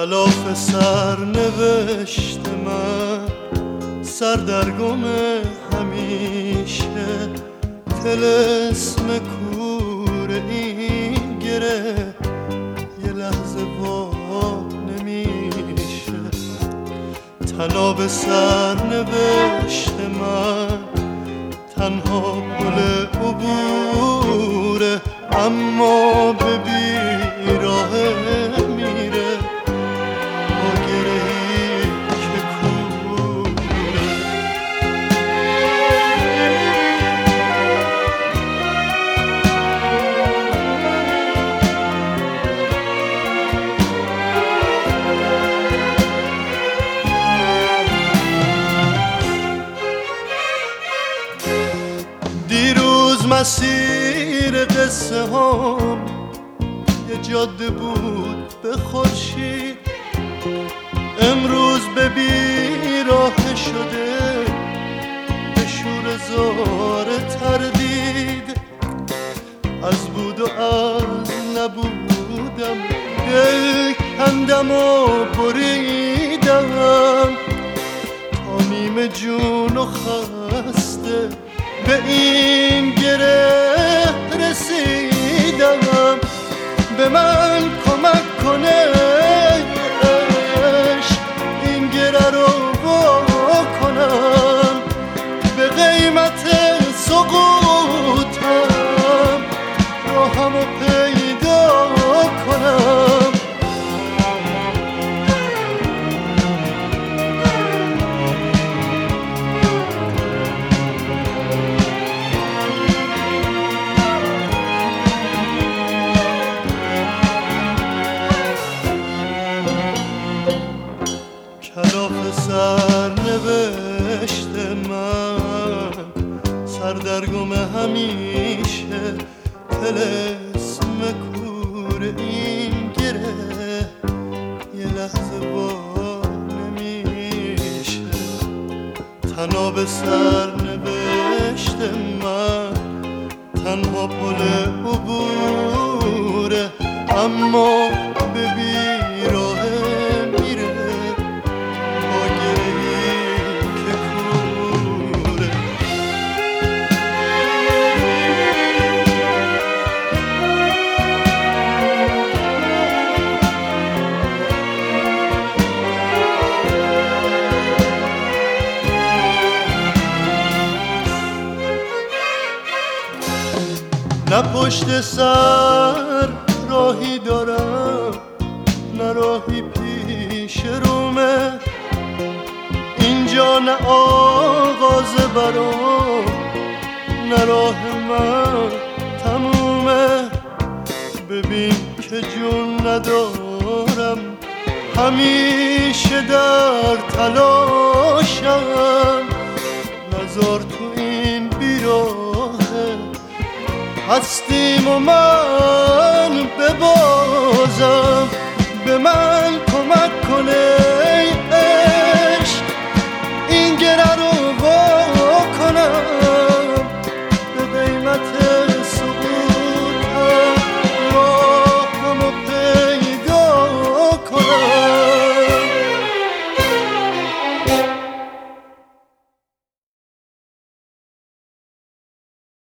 کلاف سرنوشت من، سردرگم همیشه، طلسم کور این گره یه لحظه وا نمیشه. طناب سرنوشت من تنها پل عبوره، اما به بیراه میره با گرهی که کوره. دیروز مسیر قصه هم یه جاده بود به خورشید، امروز به بیراه شده به شور زار تردید. از بود و از نبودم دل کندم و بریدم، تا نیمه جون و خسته به این گره رسیدم. به من کمک کنه عشق این گره رو وا کنم، به قیمت سقوطم راهمو پیدا کنم. کلاف سرنوشت من، سردرگم همیشه، طلسم کور این گره یه لحظه وا نمیشه. طناب سرنوشت من تنها پل عبوره، اما به بیراه میره با گرهی که کوره. نه پشت سر راهی دارم، نه راهی پیش رومه، اینجا نه آغاز برام، نه راه من تمومه. ببین که جون ندارم، همیشه در تلاشم، نذار تو این بیراهه هستیم و من ببازم. به من